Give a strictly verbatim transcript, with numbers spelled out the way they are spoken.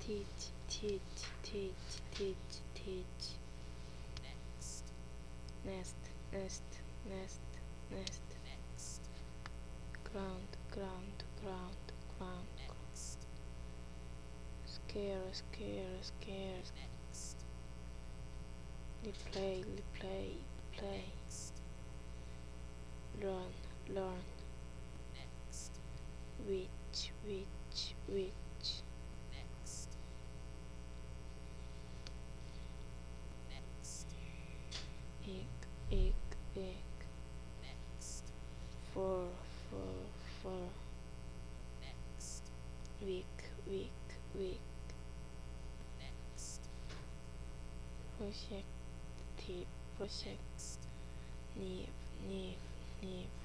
teach, teach, teach, teach, teach. Next. Nest, nest, nest, nest. Next. Ground, ground, ground, ground. Next. Scare, scare, scare. Next. Replay, replay, play. Next. Learn, learn. Next. Which, which, which. Next. Next. Egg, egg, egg. Next. Fur, fur, fur. Next. Week, week, week. Next. Project, tip, project. Next. Nib, nib, nib.